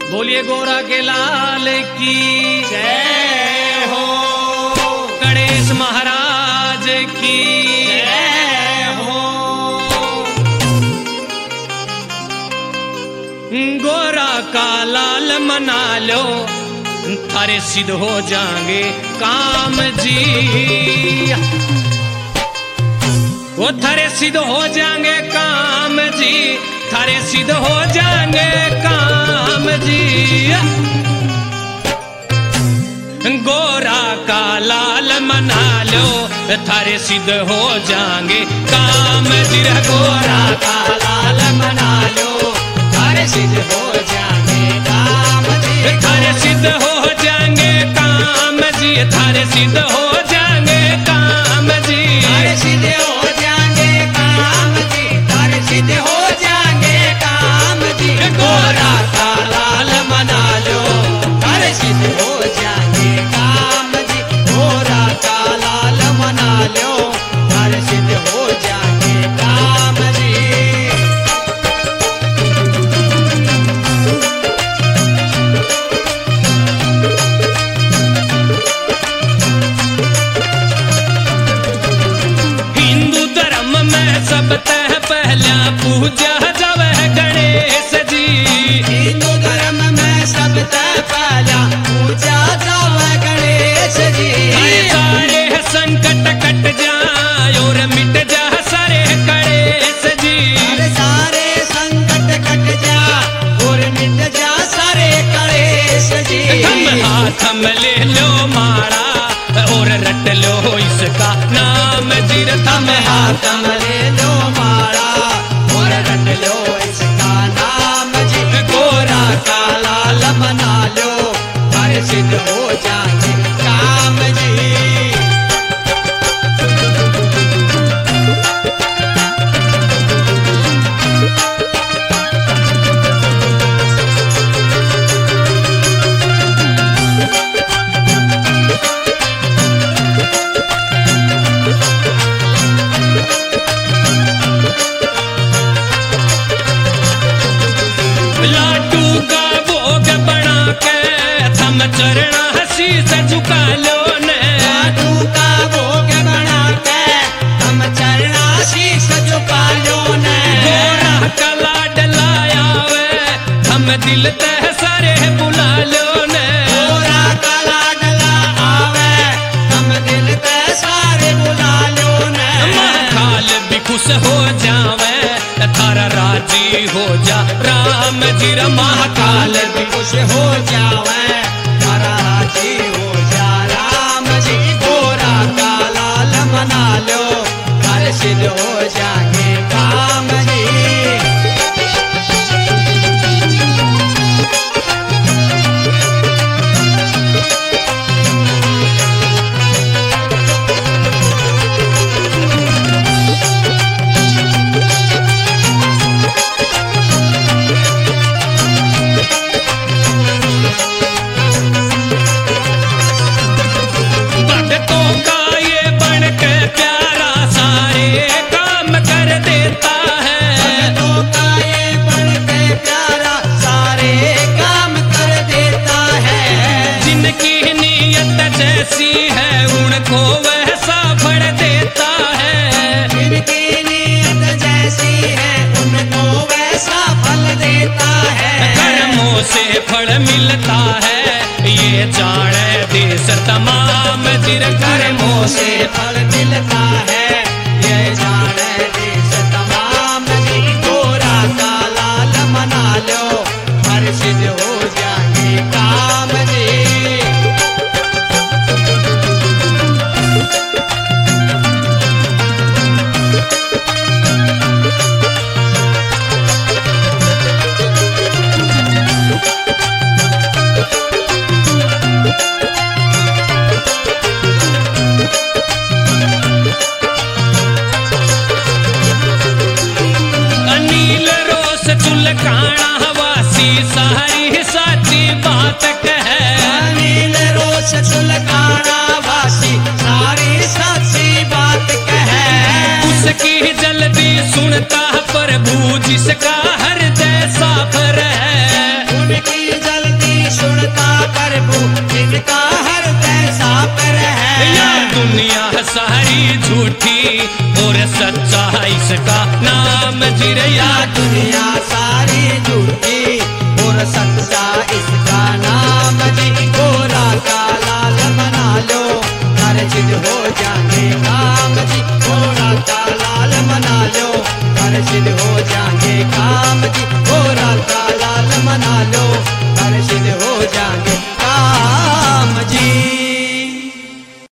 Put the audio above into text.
बोलिए गोरा के लाल की जय हो, गणेश महाराज की जय हो। गोरा का लाल मना लो, थारे सिद्ध हो जाएंगे काम जी। वो थारे सिद्ध हो जाएंगे काम जी, थारे सिद्ध हो जाएंगे काम जी। गोरा का लाल मना लो, थारे सिद्ध हो जाएंगे काम जी। गोरा का लाल मना लो, थारे सिद्ध हो जाएंगे काम जी। थारे सिद्ध हो जाएंगे काम जी, थारे सिद्ध हो जाएंगे काम जी। थारे सिद्ध हो जाएंगे काम जी, थारे सिद्ध हो जाएंगे काम जी। गोरा का लाल मना लो, थारे सिद्ध हो जाएंगे काम जी। गोरा का लाल मना लो, थारे सिद्ध हो जाएंगे काम जी। हिंदू धर्म में सबसे पहला पूजा जब है गणेश जी। हिंदू धर्म में सबसे पहला पूजा जाव गणेश जी। हर सारे संकट कट जाए और मिट जा सारे कलेश जी। हर सारे संकट कट जा और मिट जा सारे कलेश जी। हम हाथ में ले लो मारा और रट लो इसका नाम जी। हम हाथ में ले लो मारा और रट लो इसका नाम जी। गोरा का लाल मना लो, हर सिद्ध हो जाएंगे काम जी। लाडू का भोग बना के थम चरणा हसी से झुका लो ने। लाडू का भोग बना के हम चरना शीश झुका लो ने। गोरा का लाड लाया वे हम दिल ते सारे बुला लो ने। गोरा का लाडला आवे हम दिल ते सारे बुला लो ने। महाकाल भी खुश हो जावे, थारा राजी हो जा राम जी। महाकाल भी खुश हो जावे, तारा राजी हो जा राम जी। गोरा का लाल मना लो, हर सिद्ध हो जाएंगे काम जी। भक्तों का ये बन के प्यारा सारे काम कर देता है। भक्तों का ये बन के प्यारा सारे काम कर देता है। जिनकी नीयत जैसी है उनको वैसा फल देता है। जिनकी नीयत जैसी है उनको वैसा फल देता है। कर्मों से फल मिलता है, ये जाने देश तमाम जिर कर्मों से फल मिलता है, ये जाने देश तमाम जी। गोरा का लाल मना लो, हर सिद्ध हो जाएंगे काम जी। अनिल रोस चुलकाना वासी सारी साची बात कहे। अनिल रोश चुलकाना वासी सारी सच्ची बात कहे। उसकी जल्दी सुनता प्रभु जिसका हृदय साफ है। उनकी जल सुनता प्रभु इनका हृदय साफ रहे। या दुनिया सारी झूठी और सच्चा इसका नाम जिरया। दुनिया सारी झूठी और सच्चा इसका नाम जी। गोरा का लाल मना लो हर सिद्ध हो जाएंगे काम जी। गोरा का लाल मना लो हर सिद्ध हो जाएंगे काम जी। गोरा का लाल मना लो